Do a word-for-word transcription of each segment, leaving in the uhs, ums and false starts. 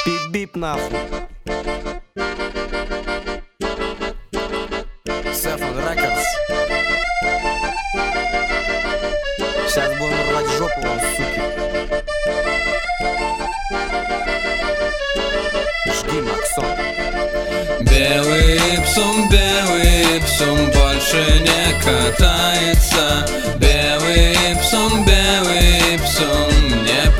Бип-бип нахуй. Seven Records. Сейчас будем рвать жопу вам, суки. Жги, Максон. Белый псум, белый псум больше не катается. Белый псум, белый псум не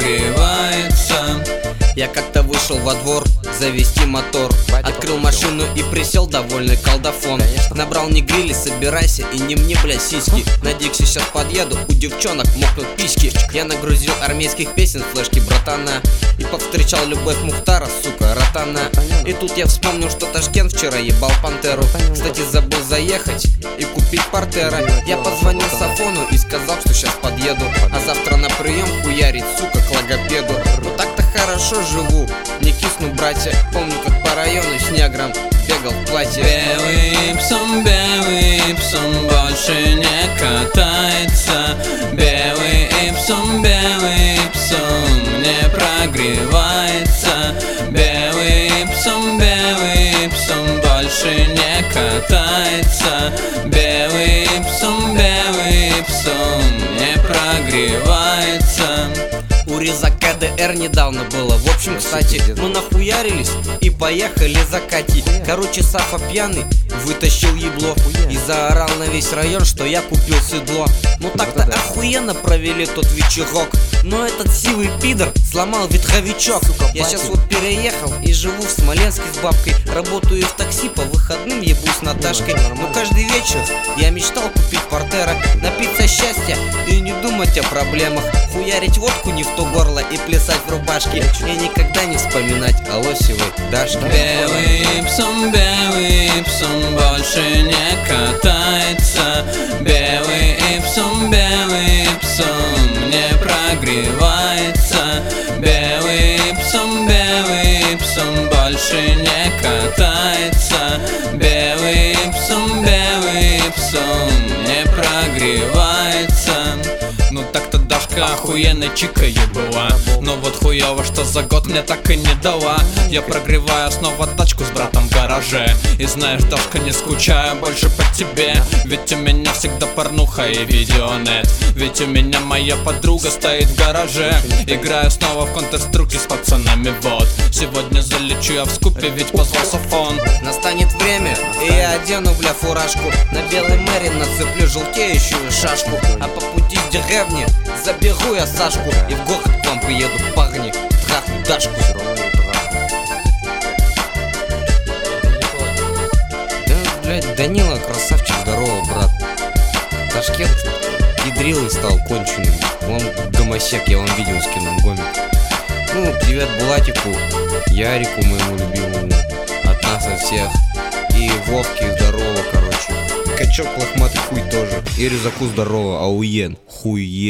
прогревается. Я как-то вышел во двор завести мотор, открыл машину и присел довольный колдофон. Набрал не грили, собирайся и не мне, бля, сиськи. На Дикси сейчас подъеду, у девчонок мокнут письки. Я нагрузил армейских песен, флешки братана, и повстречал любовь Мухтара, сука, ротана. И тут я вспомнил, что Ташкент вчера ебал пантеру. Кстати, забыл заехать и купить портера. Я позвонил Сафону и сказал, что сейчас подъеду, а завтра на прием хуярить, сука, к логопеду. Ну так-то хорошо живу, не кисну, братья. Помню, как по району с негром бегал в платье. Белый псум, белый псум больше не катается. Белый псум, белый псум не прогревается. Белый псум, белый псум больше не катается. Белый псум, белый псум не прогревается. У резака ДР недавно было. В общем, кстати, мы нахуярились и поехали за Катей. Короче, Сафа пьяный вытащил ебло и заорал на весь район, что я купил седло. Ну так-то охуенно провели тот вечерок, но этот сивый пидор сломал ветровичок. Я сейчас вот переехал и живу в Смоленске с бабкой. Работаю в такси, по выходным ебусь с Наташкой. Но каждый вечер я мечтал купить портера, напиться счастья и не думать о проблемах. Хуярить водку не в то горло и плясать в рубашке, и никогда не вспоминать о лосевой Дашке. Белый псум, белый псум больше не катается. Белый псум, белый псум не прогревается. Белый псум, белый псум больше не катается. Белый псум, белый псум не прогревается. Ну так-то Дашка охуенной чикой была, но вот хуёво, что за год мне так и не дала. Я прогреваю снова тачку с братом в гараже. И знаешь, Дашка, не скучаю больше по тебе, ведь у меня всегда порнуха и видеонет. Ведь у меня моя подруга стоит в гараже. Играю снова в Counter-Strike с пацанами, вот. Сегодня залечу я в скупе, ведь позвал Сафон. Настанет время, и я одену, бля, фуражку. На белой мэри нацеплю желтеющую шашку, а по пути с деревни заберу я Сашку и в город к вам приеду, парни, трахну Дашку. Да, блядь, Данила красавчик, здорово, брат. Ташкент ядрилый стал конченым. Он гомосек, я вам видео скинул, гомик. Ну, привет Булатику, Ярику моему любимому, от нас, от всех. И Вовке здорово, короче. Качок лохматый хуй тоже. И Рюзаку здорово, ауен, хуе.